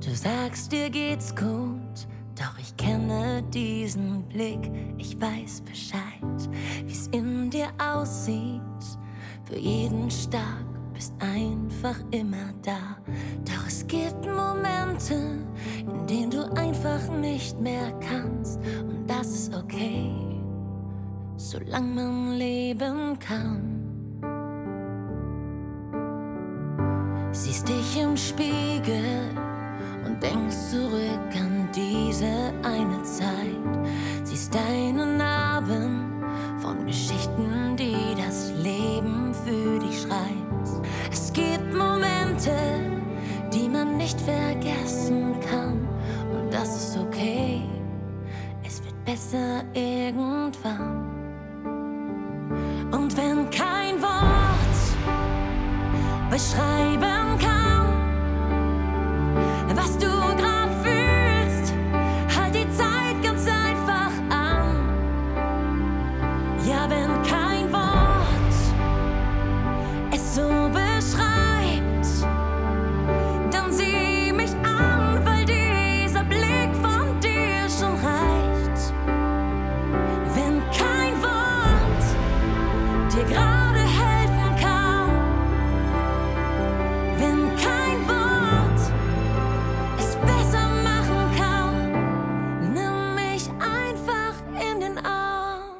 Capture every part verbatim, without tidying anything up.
Du sagst, dir geht's gut, doch ich kenne diesen Blick. Ich weiß Bescheid, wie's in dir aussieht. Für jeden stark, bist einfach immer da. Doch es gibt Momente, in denen du einfach nicht mehr kannst. Und das ist okay, solange man leben kann. Siehst dich im Spiegel und denkst zurück an diese eine Zeit. Siehst deine Narben von Geschichten, die das Leben für dich schreibt. Es gibt Momente, die man nicht vergessen kann. Und das ist okay, es wird besser irgendwann. Und wenn kein Wort beschreiben kann, was du grad fühlst, halt die Zeit ganz einfach an. Ja, wenn kein Wort es so beschreibt, dann sieh mich an, weil dieser Blick von dir schon reicht. Wenn kein Wort dir gerade helfen kann, wenn kein Wort es besser machen kann, nimm mich einfach in den Arm.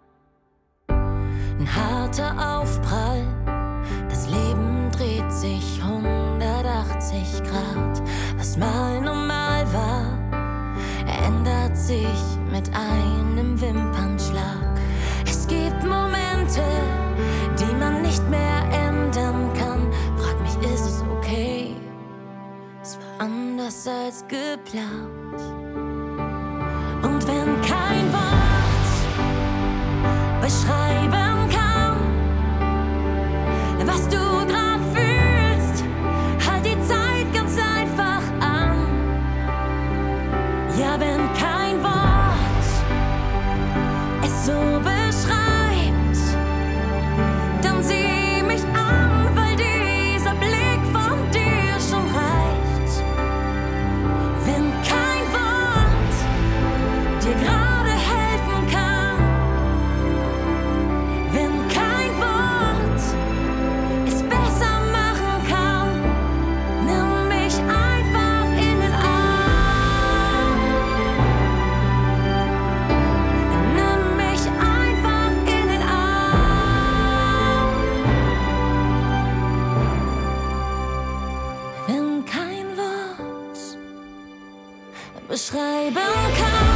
Ein harter Aufprall, das Leben dreht sich hundertachtzig Grad. Was mal normal war, ändert sich mit einem Wimpernschlag. Es gibt Momente, die man nicht mehr ändern kann. Frag mich, ist es okay? Es war anders als geplant. Und wenn kein Wort beschreiben kann, was du grad fühlst, halt die Zeit ganz einfach an. Ja, wenn kein Wort es so beschreibt, dann sieh mich an, weil dieser Blick von dir schon reicht. Wenn kein Wort dir gerade helfen kann, wenn kein Wort es besser machen kann, nimm mich einfach in den Arm. Nimm mich einfach in den Arm. Wenn kein Wort beschreiben kann,